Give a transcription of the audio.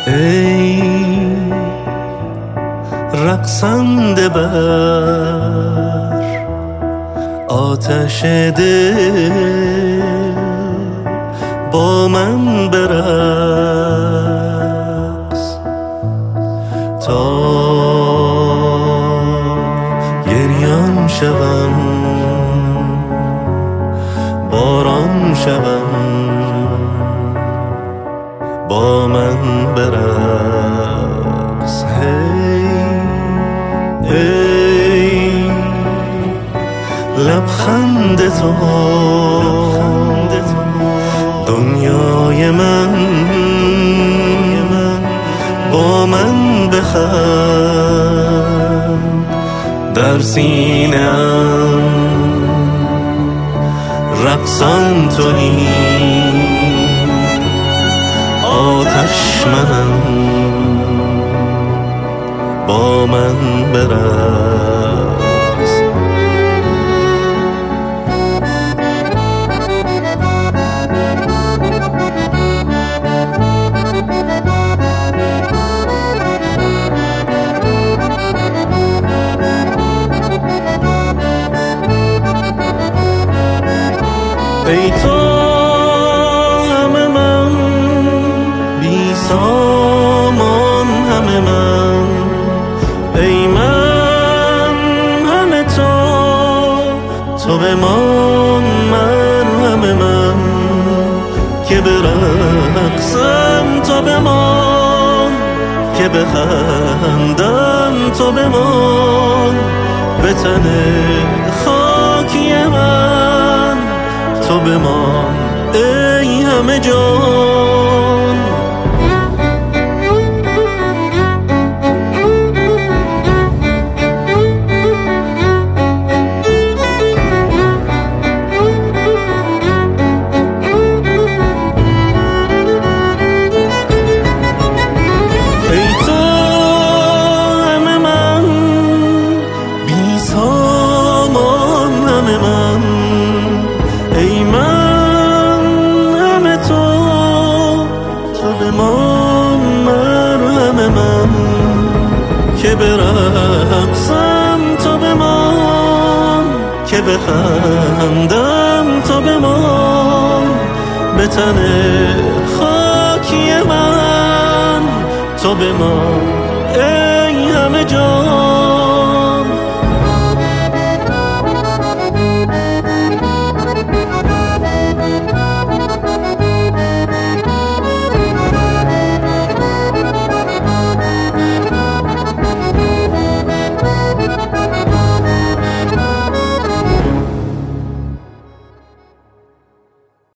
ای رقصنده بر آتش دل با من برقص تا گریان شوم باران شوم با من برقص ای لبخند تو دنیای من با من بخند در سینه‌ام رقصان تویی آتش منم با من برقص ای تو همه من بی سامان همه من ای من همه تو بمان من همه من که برقصم تو بمان که بخندم تو بمان به تن خاکی من تو بمان ای همه جان ای تو همه من بی سامان همه من ای من همه تو بمان من همه من که برقصم تو بمان که بخندم تو بمان به تن خاکی من تو بمان ای همه جان